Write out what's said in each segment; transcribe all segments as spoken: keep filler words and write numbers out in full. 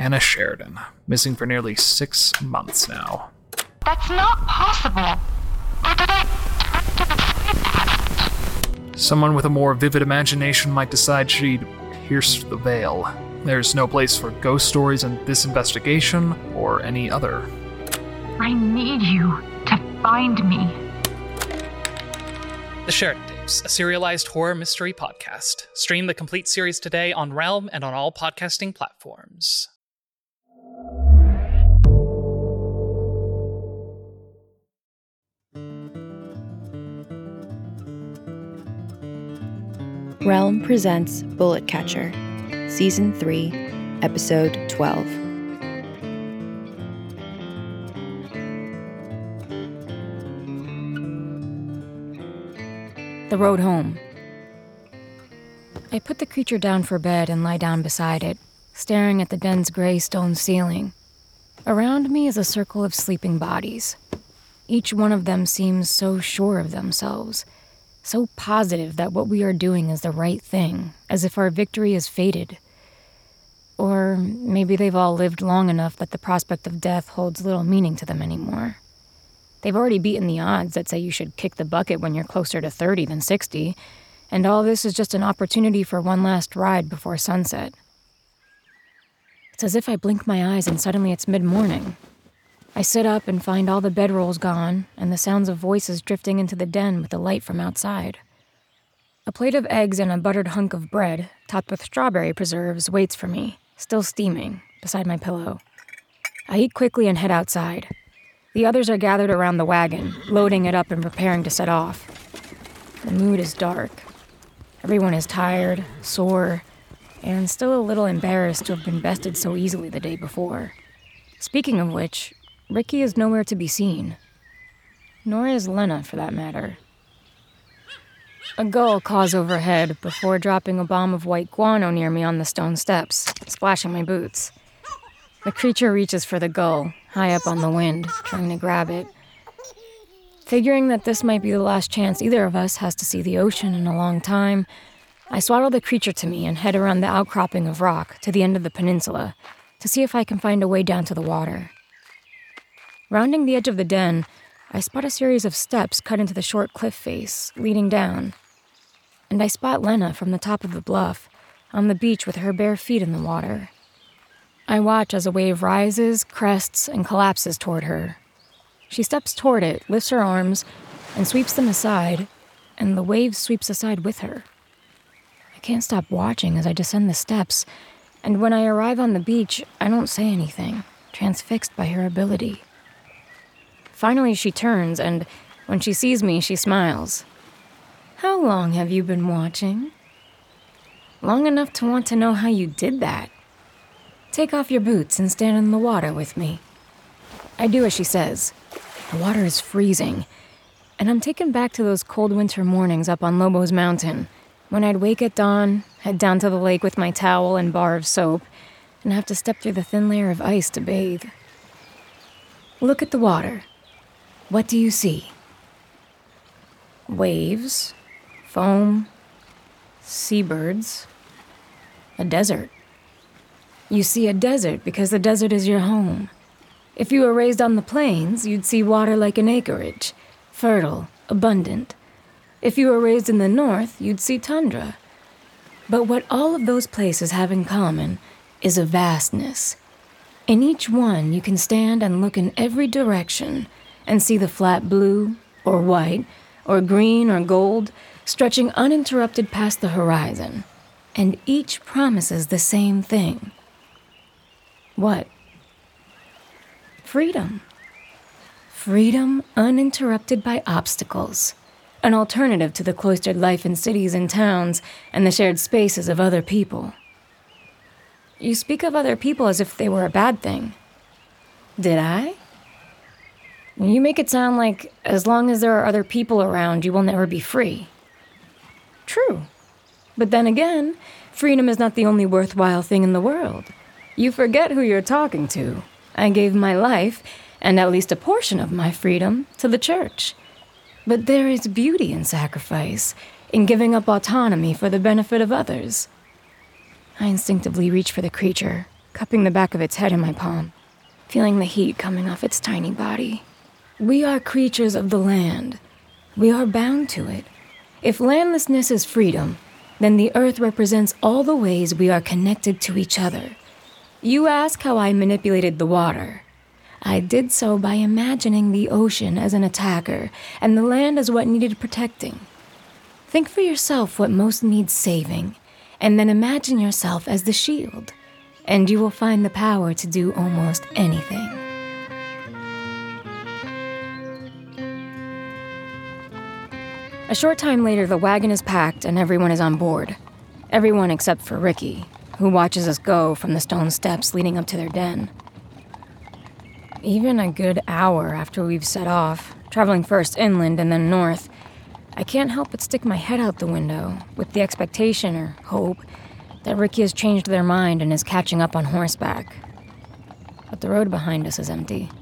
Anna Sheridan, missing for nearly six months now. That's not possible. Or did I Someone with a more vivid imagination might decide she'd pierced the veil. There's no place for ghost stories in this investigation or any other. I need you to find me. The Sheridan Tapes, a serialized horror mystery podcast. Stream the complete series today on Realm and on all podcasting platforms. Realm presents Bullet Catcher, Season three, Episode twelve. The road home. I put the creature down for bed and lie down beside it, staring at the den's gray stone ceiling. Around me is a circle of sleeping bodies. Each one of them seems so sure of themselves, so positive that what we are doing is the right thing, as if our victory is fated. Or maybe they've all lived long enough that the prospect of death holds little meaning to them anymore. They've already beaten the odds that say you should kick the bucket when you're closer to thirty than sixty, and all this is just an opportunity for one last ride before sunset. It's as if I blink my eyes and suddenly it's mid-morning. I sit up and find all the bedrolls gone and the sounds of voices drifting into the den with the light from outside. A plate of eggs and a buttered hunk of bread, topped with strawberry preserves, waits for me, still steaming, beside my pillow. I eat quickly and head outside. The others are gathered around the wagon, loading it up and preparing to set off. The mood is dark. Everyone is tired, sore, and still a little embarrassed to have been bested so easily the day before. Speaking of which, Ricky is nowhere to be seen. Nor is Lena, for that matter. A gull caws overhead before dropping a bomb of white guano near me on the stone steps, splashing my boots. The creature reaches for the gull, high up on the wind, trying to grab it. Figuring that this might be the last chance either of us has to see the ocean in a long time, I swaddle the creature to me and head around the outcropping of rock to the end of the peninsula to see if I can find a way down to the water. Rounding the edge of the den, I spot a series of steps cut into the short cliff face, leading down. And I spot Lena from the top of the bluff, on the beach with her bare feet in the water. I watch as a wave rises, crests, and collapses toward her. She steps toward it, lifts her arms, and sweeps them aside, and the wave sweeps aside with her. I can't stop watching as I descend the steps, and when I arrive on the beach, I don't say anything, transfixed by her ability. Finally, she turns, and when she sees me, she smiles. "How long have you been watching?" "Long enough to want to know how you did that. Take off your boots and stand in the water with me." I do as she says. The water is freezing, and I'm taken back to those cold winter mornings up on Lobo's Mountain, when I'd wake at dawn, head down to the lake with my towel and bar of soap, and have to step through the thin layer of ice to bathe. Look at the water. What do you see? Waves, foam, seabirds, a desert. You see a desert because the desert is your home. If you were raised on the plains, you'd see water like an acreage, fertile, abundant. If you were raised in the north, you'd see tundra. But what all of those places have in common is a vastness. In each one, you can stand and look in every direction and see the flat blue, or white, or green, or gold, stretching uninterrupted past the horizon. And each promises the same thing. What? Freedom. Freedom uninterrupted by obstacles. An alternative to the cloistered life in cities and towns and the shared spaces of other people. You speak of other people as if they were a bad thing. Did I? You make it sound like as long as there are other people around, you will never be free. True. But then again, freedom is not the only worthwhile thing in the world. You forget who you're talking to. I gave my life, and at least a portion of my freedom, to the church. But there is beauty in sacrifice, in giving up autonomy for the benefit of others. I instinctively reach for the creature, cupping the back of its head in my palm, feeling the heat coming off its tiny body. We are creatures of the land. We are bound to it. If landlessness is freedom, then the earth represents all the ways we are connected to each other. You ask how I manipulated the water. I did so by imagining the ocean as an attacker and the land as what needed protecting. Think for yourself what most needs saving, and then imagine yourself as the shield, and you will find the power to do almost anything. A short time later, the wagon is packed and everyone is on board. Everyone except for Ricky, who watches us go from the stone steps leading up to their den. Even a good hour after we've set off, traveling first inland and then north, I can't help but stick my head out the window with the expectation or hope that Ricky has changed their mind and is catching up on horseback. But the road behind us is empty.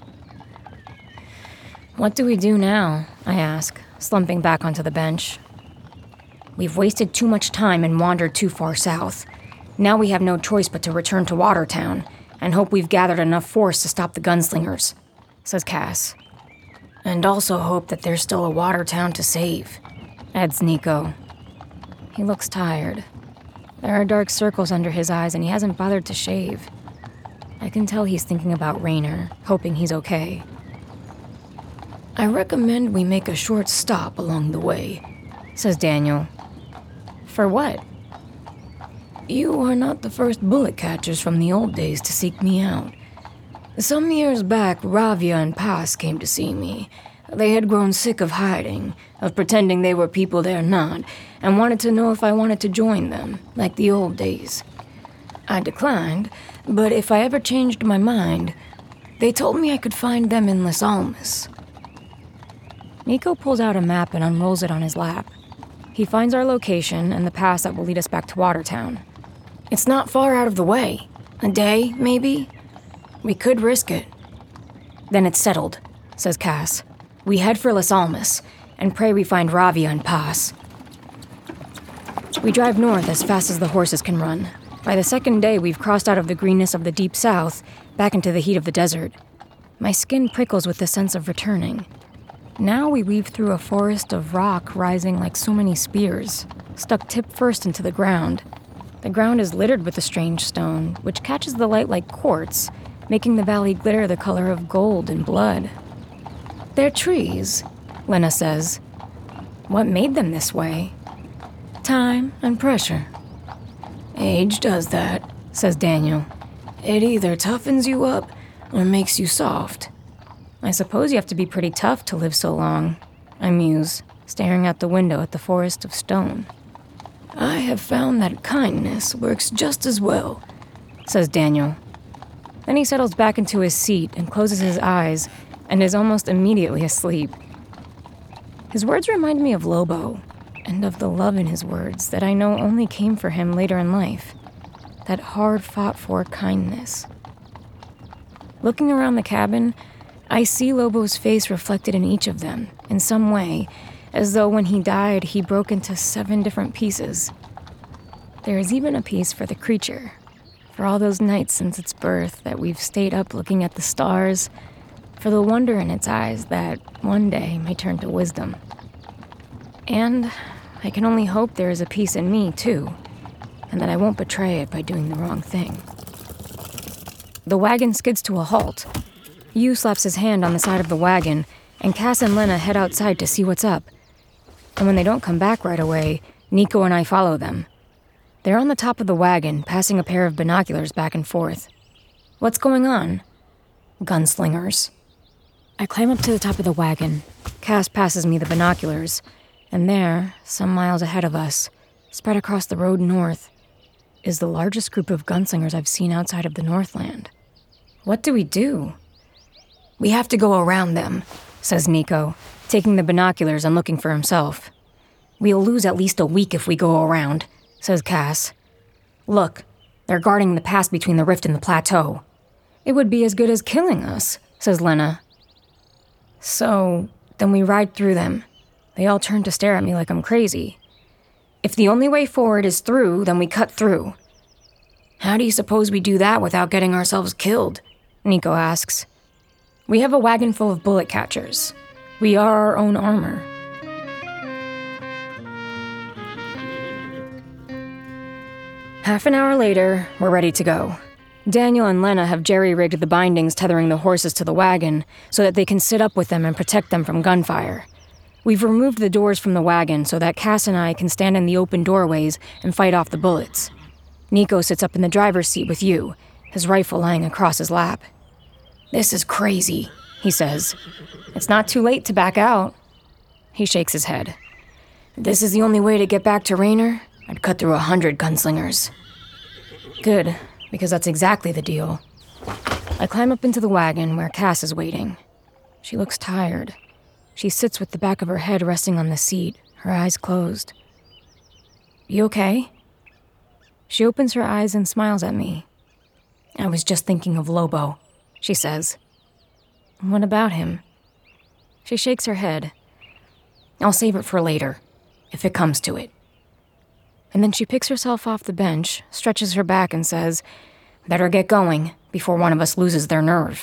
What do we do now? I ask, slumping back onto the bench. We've wasted too much time and wandered too far south. Now we have no choice but to return to Watertown and hope we've gathered enough force to stop the gunslingers, says Cass. And also hope that there's still a Watertown to save, adds Nico. He looks tired. There are dark circles under his eyes and he hasn't bothered to shave. I can tell he's thinking about Raynor, hoping he's okay. I recommend we make a short stop along the way, says Daniel. For what? You are not the first bullet catchers from the old days to seek me out. Some years back, Ravia and Paz came to see me. They had grown sick of hiding, of pretending they were people they're not, and wanted to know if I wanted to join them, like the old days. I declined, but if I ever changed my mind, they told me I could find them in Les Almas. Nico pulls out a map and unrolls it on his lap. He finds our location and the pass that will lead us back to Watertown. It's not far out of the way. A day, maybe? We could risk it. Then it's settled, says Cass. We head for Les Almas, and pray we find Ravia and Paz. We drive north as fast as the horses can run. By the second day, we've crossed out of the greenness of the deep south, back into the heat of the desert. My skin prickles with the sense of returning. Now we weave through a forest of rock rising like so many spears, stuck tip first into the ground. The ground is littered with a strange stone, which catches the light like quartz, making the valley glitter the color of gold and blood. They're trees, Lena says. What made them this way? Time and pressure. Age does that, says Daniel. It either toughens you up or makes you soft. I suppose you have to be pretty tough to live so long, I muse, staring out the window at the forest of stone. I have found that kindness works just as well, says Daniel. Then he settles back into his seat and closes his eyes and is almost immediately asleep. His words remind me of Lobo, and of the love in his words that I know only came for him later in life. That hard-fought-for kindness. Looking around the cabin, I see Lobo's face reflected in each of them, in some way, as though when he died, he broke into seven different pieces. There is even a piece for the creature, for all those nights since its birth that we've stayed up looking at the stars, for the wonder in its eyes that one day may turn to wisdom. And I can only hope there is a piece in me, too, and that I won't betray it by doing the wrong thing. The wagon skids to a halt. Yu slaps his hand on the side of the wagon, and Cass and Lena head outside to see what's up. And when they don't come back right away, Nico and I follow them. They're on the top of the wagon, passing a pair of binoculars back and forth. What's going on? Gunslingers. I climb up to the top of the wagon. Cass passes me the binoculars, and there, some miles ahead of us, spread across the road north, is the largest group of gunslingers I've seen outside of the Northland. What do we do? We have to go around them, says Nico, taking the binoculars and looking for himself. We'll lose at least a week if we go around, says Cass. Look, they're guarding the pass between the rift and the plateau. It would be as good as killing us, says Lena. So, then we ride through them. They all turn to stare at me like I'm crazy. If the only way forward is through, then we cut through. How do you suppose we do that without getting ourselves killed? Nico asks. We have a wagon full of bullet catchers. We are our own armor. Half an hour later, we're ready to go. Daniel and Lena have jerry-rigged the bindings tethering the horses to the wagon so that they can sit up with them and protect them from gunfire. We've removed the doors from the wagon so that Cass and I can stand in the open doorways and fight off the bullets. Nico sits up in the driver's seat with you, his rifle lying across his lap. This is crazy, he says. It's not too late to back out. He shakes his head. If this is the only way to get back to Raynor, I'd cut through a hundred gunslingers. Good, because that's exactly the deal. I climb up into the wagon where Cass is waiting. She looks tired. She sits with the back of her head resting on the seat, her eyes closed. You okay? She opens her eyes and smiles at me. I was just thinking of Lobo, she says. What about him? She shakes her head. I'll save it for later, if it comes to it. And then she picks herself off the bench, stretches her back, and says, better get going before one of us loses their nerve.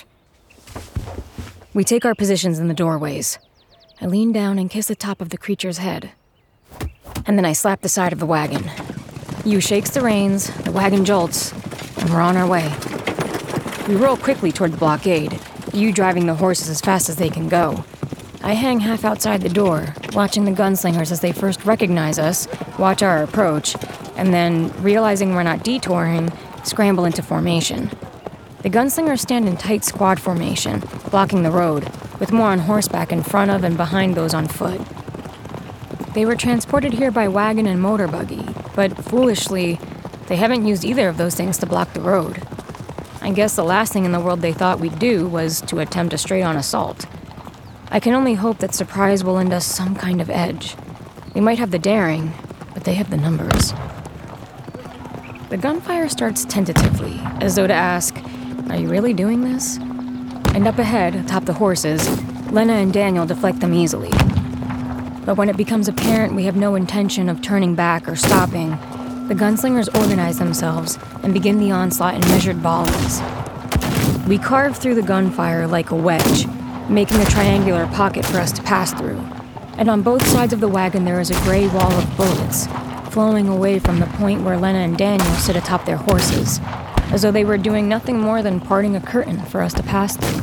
We take our positions in the doorways. I lean down and kiss the top of the creature's head. And then I slap the side of the wagon. Yu shakes the reins, the wagon jolts, and we're on our way. We roll quickly toward the blockade, Yu driving the horses as fast as they can go. I hang half outside the door, watching the gunslingers as they first recognize us, watch our approach, and then, realizing we're not detouring, scramble into formation. The gunslingers stand in tight squad formation, blocking the road, with more on horseback in front of and behind those on foot. They were transported here by wagon and motor buggy, but foolishly, they haven't used either of those things to block the road. I guess the last thing in the world they thought we'd do was to attempt a straight-on assault. I can only hope that surprise will lend us some kind of edge. We might have the daring, but they have the numbers. The gunfire starts tentatively, as though to ask, are you really doing this? And up ahead, atop the horses, Lena and Daniel deflect them easily. But when it becomes apparent we have no intention of turning back or stopping, the gunslingers organize themselves and begin the onslaught in measured volleys. We carve through the gunfire like a wedge, making a triangular pocket for us to pass through. And on both sides of the wagon there is a gray wall of bullets, flowing away from the point where Lena and Daniel sit atop their horses, as though they were doing nothing more than parting a curtain for us to pass through.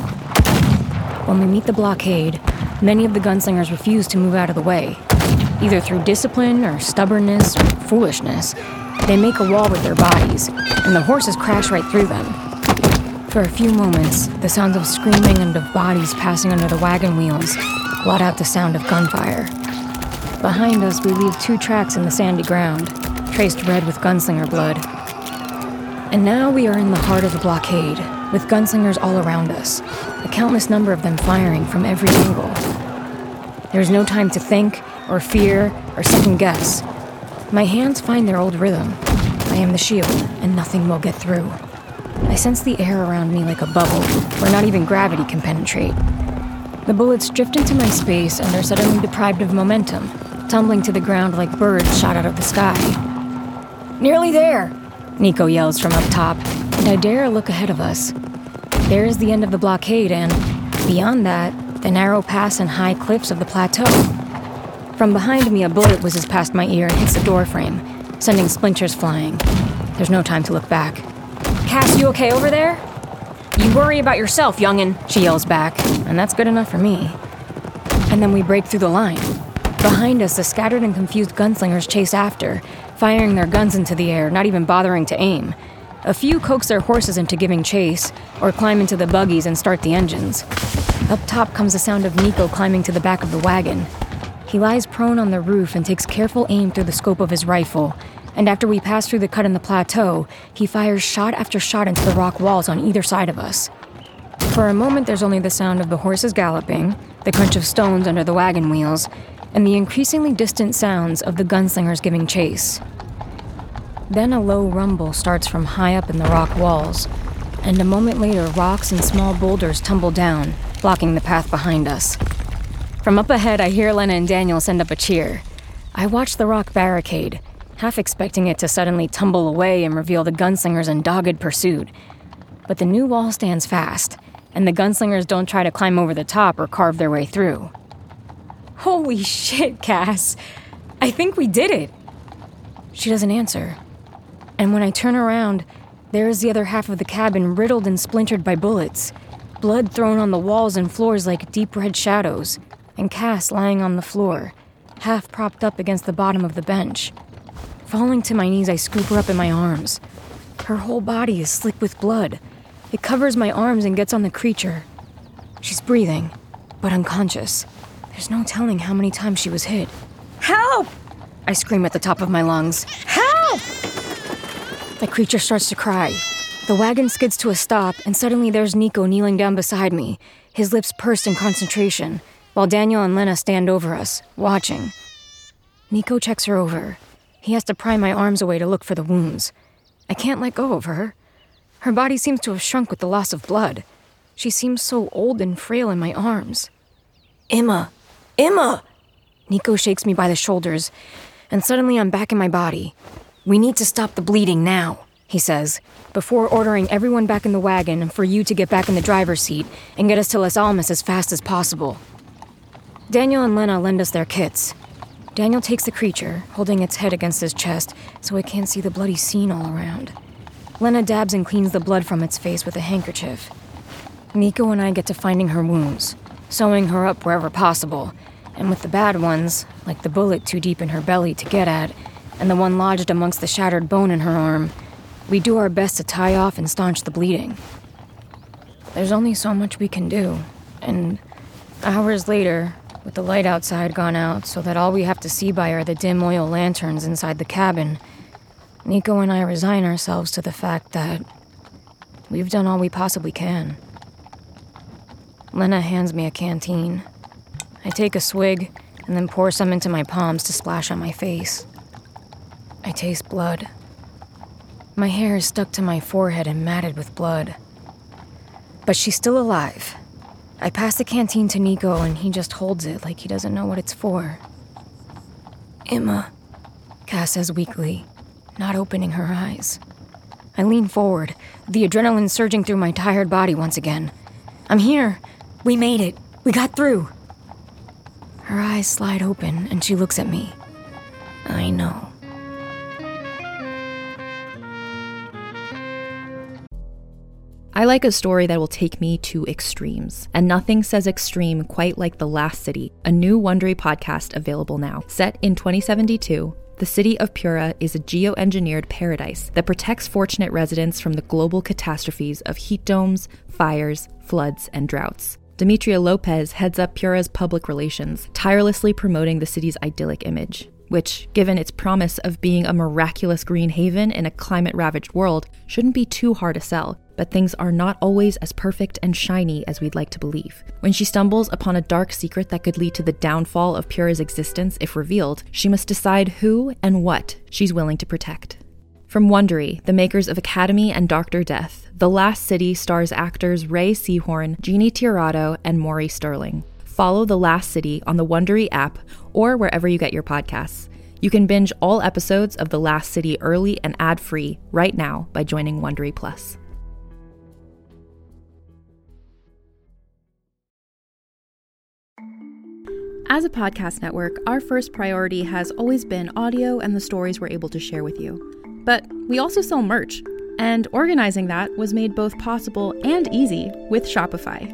When we meet the blockade, many of the gunslingers refuse to move out of the way. Either through discipline or stubbornness or foolishness, they make a wall with their bodies, and the horses crash right through them. For a few moments, the sounds of screaming and of bodies passing under the wagon wheels blot out the sound of gunfire. Behind us, we leave two tracks in the sandy ground, traced red with gunslinger blood. And now we are in the heart of the blockade, with gunslingers all around us, a countless number of them firing from every angle. There is no time to think, or fear, or second guess. My hands find their old rhythm. I am the shield, and nothing will get through. I sense the air around me like a bubble, where not even gravity can penetrate. The bullets drift into my space and are suddenly deprived of momentum, tumbling to the ground like birds shot out of the sky. Nearly there, Nico yells from up top, and I dare look ahead of us. There is the end of the blockade, and, beyond that, the narrow pass and high cliffs of the plateau. From behind me, a bullet whizzes past my ear and hits the doorframe, sending splinters flying. There's no time to look back. Cass, you okay over there? You worry about yourself, youngin', she yells back, and that's good enough for me. And then we break through the line. Behind us, the scattered and confused gunslingers chase after, firing their guns into the air, not even bothering to aim. A few coax their horses into giving chase, or climb into the buggies and start the engines. Up top comes the sound of Nico climbing to the back of the wagon. He lies prone on the roof and takes careful aim through the scope of his rifle, and after we pass through the cut in the plateau, he fires shot after shot into the rock walls on either side of us. For a moment, there's only the sound of the horses galloping, the crunch of stones under the wagon wheels, and the increasingly distant sounds of the gunslingers giving chase. Then a low rumble starts from high up in the rock walls, and a moment later, rocks and small boulders tumble down, blocking the path behind us. From up ahead, I hear Lena and Daniel send up a cheer. I watch the rock barricade, half expecting it to suddenly tumble away and reveal the gunslingers in dogged pursuit. But the new wall stands fast, and the gunslingers don't try to climb over the top or carve their way through. Holy shit, Cass. I think we did it. She doesn't answer. And when I turn around, there is the other half of the cabin riddled and splintered by bullets, blood thrown on the walls and floors like deep red shadows, and Cass lying on the floor, half propped up against the bottom of the bench. Falling to my knees, I scoop her up in my arms. Her whole body is slick with blood. It covers my arms and gets on the creature. She's breathing, but unconscious. There's no telling how many times she was hit. Help! I scream at the top of my lungs. Help! The creature starts to cry. The wagon skids to a stop, and suddenly there's Nico kneeling down beside me, his lips pursed in concentration, while Daniel and Lena stand over us, watching. Nico checks her over. He has to pry my arms away to look for the wounds. I can't let go of her. Her body seems to have shrunk with the loss of blood. She seems so old and frail in my arms. Emma! Emma! Nico shakes me by the shoulders, and suddenly I'm back in my body. We need to stop the bleeding now, he says, before ordering everyone back in the wagon and for you to get back in the driver's seat and get us to Las Almas as fast as possible. Daniel and Lena lend us their kits. Daniel takes the creature, holding its head against his chest so it can't see the bloody scene all around. Lena dabs and cleans the blood from its face with a handkerchief. Nico and I get to finding her wounds, sewing her up wherever possible, and with the bad ones, like the bullet too deep in her belly to get at, and the one lodged amongst the shattered bone in her arm, we do our best to tie off and staunch the bleeding. There's only so much we can do, and hours later, with the light outside gone out so that all we have to see by are the dim oil lanterns inside the cabin, Nico and I resign ourselves to the fact that we've done all we possibly can. Lena hands me a canteen. I take a swig and then pour some into my palms to splash on my face. I taste blood. My hair is stuck to my forehead and matted with blood. But she's still alive. I pass the canteen to Nico and he just holds it like he doesn't know what it's for. Emma, Cass says weakly, not opening her eyes. I lean forward, the adrenaline surging through my tired body once again. I'm here. We made it. We got through. Her eyes slide open and she looks at me. I know. I like a story that will take me to extremes, and nothing says extreme quite like The Last City, a new Wondery podcast available now. Set in twenty seventy-two, the city of Piura is a geoengineered paradise that protects fortunate residents from the global catastrophes of heat domes, fires, floods, and droughts. Demetria Lopez heads up Piura's public relations, tirelessly promoting the city's idyllic image, which, given its promise of being a miraculous green haven in a climate-ravaged world, shouldn't be too hard to sell. But things are not always as perfect and shiny as we'd like to believe. When she stumbles upon a dark secret that could lead to the downfall of Piura's existence if revealed, she must decide who and what she's willing to protect. From Wondery, the makers of Academy and Doctor Death, The Last City stars actors Ray Seahorn, Jeannie Tirado, and Maury Sterling. Follow The Last City on the Wondery app or wherever you get your podcasts. You can binge all episodes of The Last City early and ad-free right now by joining Wondery Plus. As a podcast network, our first priority has always been audio and the stories we're able to share with you. But we also sell merch, and organizing that was made both possible and easy with Shopify.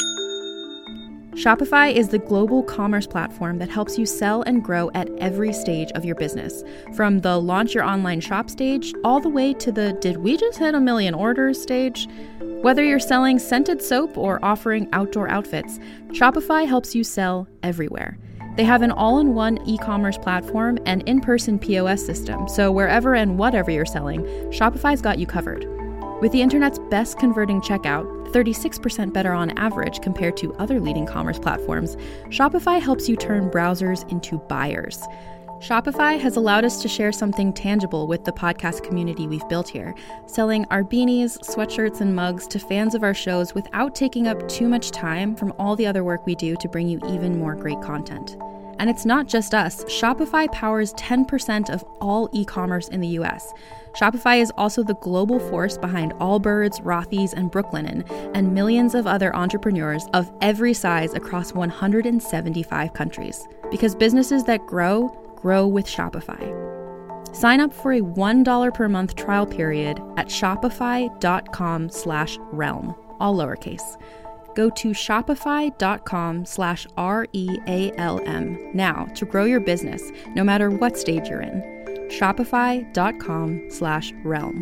Shopify is the global commerce platform that helps you sell and grow at every stage of your business, from the launch your online shop stage all the way to the did we just hit a million orders stage. Whether you're selling scented soap or offering outdoor outfits, Shopify helps you sell everywhere. They have an all-in-one e-commerce platform and in-person P O S system, so wherever and whatever you're selling, Shopify's got you covered. With the internet's best converting checkout, thirty-six percent better on average compared to other leading commerce platforms, Shopify helps you turn browsers into buyers. Shopify has allowed us to share something tangible with the podcast community we've built here, selling our beanies, sweatshirts, and mugs to fans of our shows without taking up too much time from all the other work we do to bring you even more great content. And it's not just us. Shopify powers ten percent of all e-commerce in the U S. Shopify is also the global force behind Allbirds, Rothy's, and Brooklinen, and millions of other entrepreneurs of every size across one hundred seventy-five countries. Because businesses that grow, grow with Shopify. Sign up for a one dollar per month trial period at shopify.com slash realm, all lowercase. Go to shopify.com slash R-E-A-L-M now to grow your business, no matter what stage you're in. Shopify.com slash realm.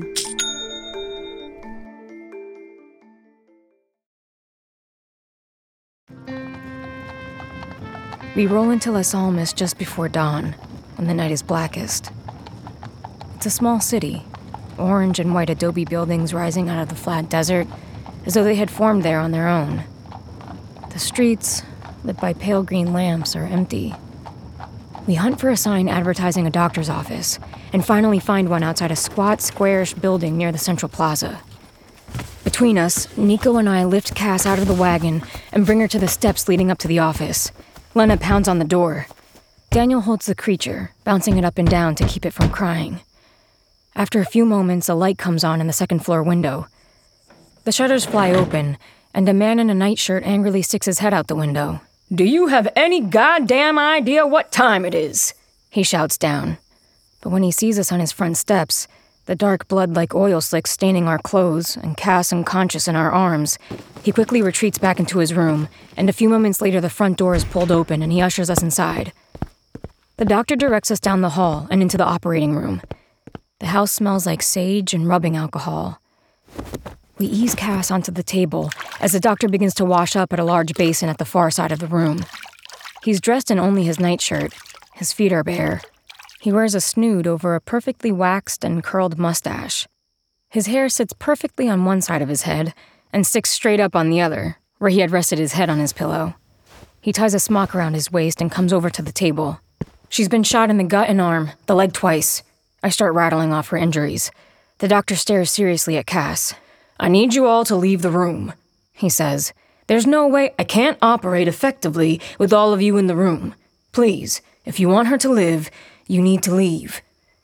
We roll into Les Almas just before dawn, when the night is blackest. It's a small city, orange and white adobe buildings rising out of the flat desert, as though they had formed there on their own. The streets, lit by pale green lamps, are empty. We hunt for a sign advertising a doctor's office, and finally find one outside a squat, squarish building near the central plaza. Between us, Nico and I lift Cass out of the wagon and bring her to the steps leading up to the office. Lena pounds on the door. Daniel holds the creature, bouncing it up and down to keep it from crying. After a few moments, a light comes on in the second floor window. The shutters fly open, and a man in a nightshirt angrily sticks his head out the window. "Do you have any goddamn idea what time it is?" he shouts down. But when he sees us on his front steps, the dark blood like oil slicks staining our clothes and Cass unconscious in our arms, he quickly retreats back into his room, and a few moments later the front door is pulled open and he ushers us inside. The doctor directs us down the hall and into the operating room. The house smells like sage and rubbing alcohol. We ease Cass onto the table as the doctor begins to wash up at a large basin at the far side of the room. He's dressed in only his nightshirt. His feet are bare. He wears a snood over a perfectly waxed and curled mustache. His hair sits perfectly on one side of his head and sticks straight up on the other, where he had rested his head on his pillow. He ties a smock around his waist and comes over to the table. "She's been shot in the gut and arm, the leg twice." I start rattling off her injuries. The doctor stares seriously at Cass. "I need you all to leave the room," he says. "There's no way I can't operate effectively with all of you in the room. Please, if you want her to live, you need to leave."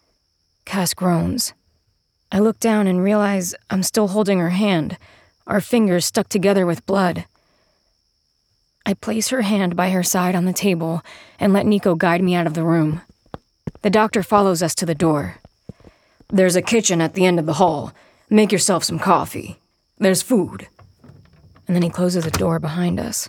Cass groans. I look down and realize I'm still holding her hand, our fingers stuck together with blood. I place her hand by her side on the table and let Nico guide me out of the room. The doctor follows us to the door. "There's a kitchen at the end of the hall. Make yourself some coffee. There's food." And then he closes the door behind us.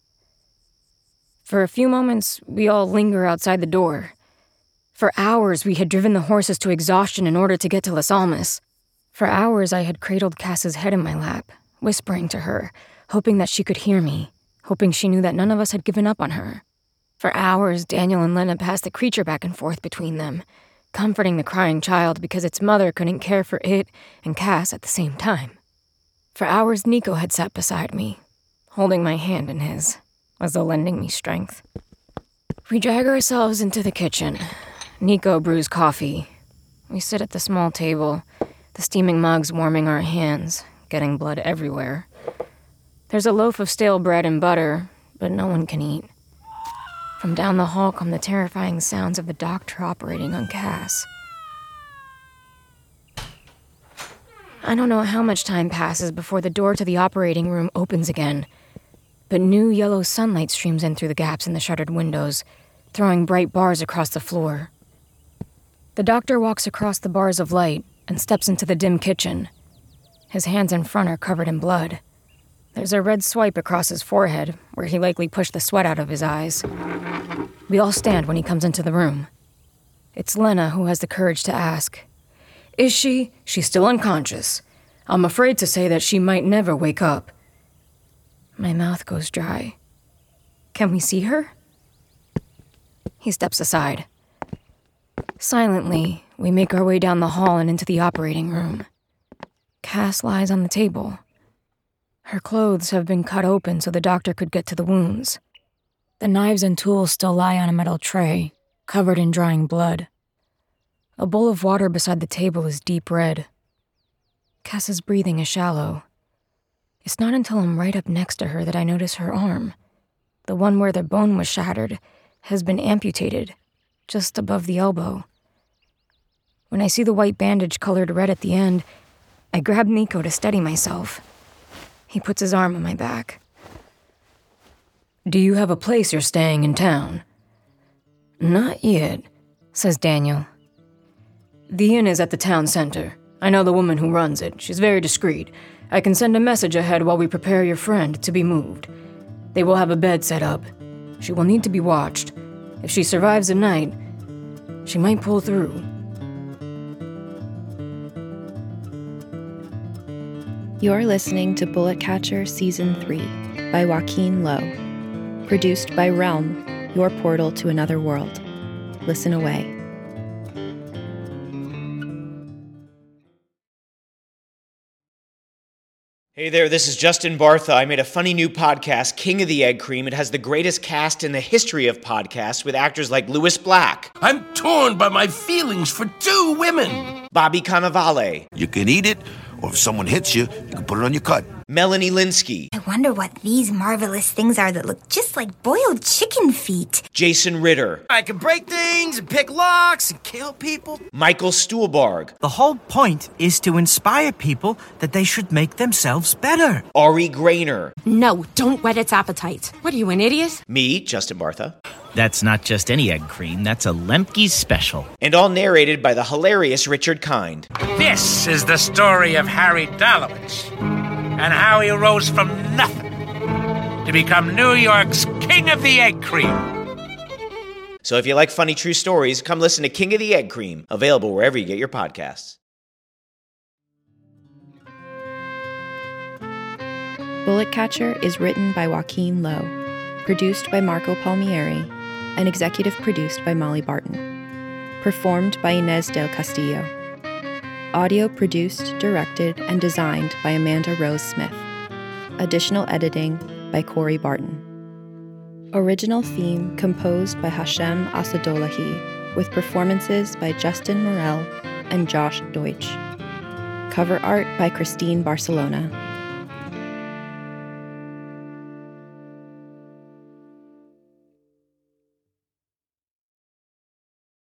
For a few moments, we all linger outside the door. For hours, we had driven the horses to exhaustion in order to get to Les Almas. For hours, I had cradled Cass's head in my lap, whispering to her, hoping that she could hear me, hoping she knew that none of us had given up on her. For hours, Daniel and Lena passed the creature back and forth between them, comforting the crying child because its mother couldn't care for it and Cass at the same time. For hours, Nico had sat beside me, holding my hand in his, as though lending me strength. We drag ourselves into the kitchen. Nico brews coffee. We sit at the small table, the steaming mugs warming our hands, getting blood everywhere. There's a loaf of stale bread and butter, but no one can eat. From down the hall come the terrifying sounds of the doctor operating on Cass. I don't know how much time passes before the door to the operating room opens again, but new yellow sunlight streams in through the gaps in the shuttered windows, throwing bright bars across the floor. The doctor walks across the bars of light and steps into the dim kitchen. His hands in front are covered in blood. There's a red swipe across his forehead, where he likely pushed the sweat out of his eyes. We all stand when he comes into the room. It's Lena who has the courage to ask, "Is she? She's still unconscious. I'm afraid to say that she might never wake up." My mouth goes dry. "Can we see her?" He steps aside. Silently, we make our way down the hall and into the operating room. Cass lies on the table. Her clothes have been cut open so the doctor could get to the wounds. The knives and tools still lie on a metal tray, covered in drying blood. A bowl of water beside the table is deep red. Cass's breathing is shallow. It's not until I'm right up next to her that I notice her arm, the one where the bone was shattered, has been amputated, just above the elbow. When I see the white bandage colored red at the end, I grab Nico to steady myself. He puts his arm on my back. "Do you have a place you're staying in town?" "Not yet," says Daniel. "The inn is at the town center. I know the woman who runs it. She's very discreet. I can send a message ahead while we prepare your friend to be moved. They will have a bed set up. She will need to be watched. If she survives the night, she might pull through." You're listening to Bullet Catcher Season three by Joaquin Lowe. Produced by Realm, your portal to another world. Listen away. Hey there, this is Justin Bartha. I made a funny new podcast, King of the Egg Cream. It has the greatest cast in the history of podcasts with actors like Louis Black. I'm torn by my feelings for two women. Bobby Cannavale. You can eat it, or if someone hits you, you can put it on your cut. Melanie Linsky. I wonder what these marvelous things are that look just like boiled chicken feet. Jason Ritter. I can break things and pick locks and kill people. Michael Stuhlbarg. The whole point is to inspire people that they should make themselves better. Ari Grainer. No, don't whet its appetite. What are you, an idiot? Me, Justin Bartha. That's not just any egg cream, that's a Lemke's special. And all narrated by the hilarious Richard Kind. This is the story of Harry Dalowitz and how he rose from nothing to become New York's King of the Egg Cream. So if you like funny true stories, come listen to King of the Egg Cream, available wherever you get your podcasts. Bullet Catcher is written by Joaquin Lowe, produced by Marco Palmieri, and executive produced by Molly Barton. Performed by Inez del Castillo. Audio produced, directed, and designed by Amanda Rose Smith. Additional editing by Corey Barton. Original theme composed by Hashem Asadolahi, with performances by Justin Morel and Josh Deutsch. Cover art by Christine Barcelona.